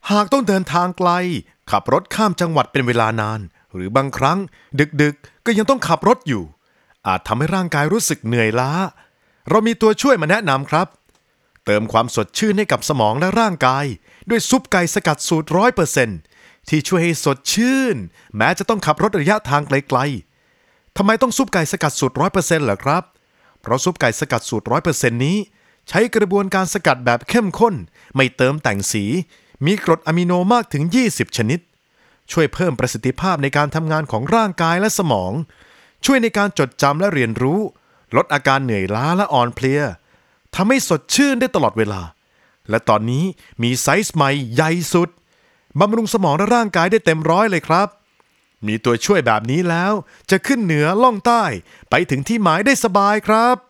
หากต้องเดินทางไกลขับรถข้ามจังหวัดเป็นเวลานานหรือบางครั้งดึกๆก็ยังต้องขับรถอยู่อาจทำให้ร่างกายรู้สึกเหนื่อยล้าเรามีตัวช่วยมาแนะนำครับเติมความสดชื่นให้กับสมองและร่างกายด้วยซุปไก่สกัดสูตร100%ที่ช่วยให้สดชื่นแม้จะต้องขับรถระยะทางไกลๆทำไมต้องซุปไก่สกัดสูตร100%เหรอครับเพราะซุปไก่สกัดสูตร100%นี้ใช้กระบวนการสกัดแบบเข้มข้นไม่เติมแต่งสีมีกรดอะมิโนมากถึง20ชนิดช่วยเพิ่มประสิทธิภาพในการทำงานของร่างกายและสมองช่วยในการจดจำและเรียนรู้ลดอาการเหนื่อยล้าและอ่อนเพลียทำให้สดชื่นได้ตลอดเวลาและตอนนี้มีไซส์ใหม่ใหญ่สุดบำรุงสมองและร่างกายได้เต็มร้อยเลยครับมีตัวช่วยแบบนี้แล้วจะขึ้นเหนือล่องใต้ไปถึงที่หมายได้สบายครับ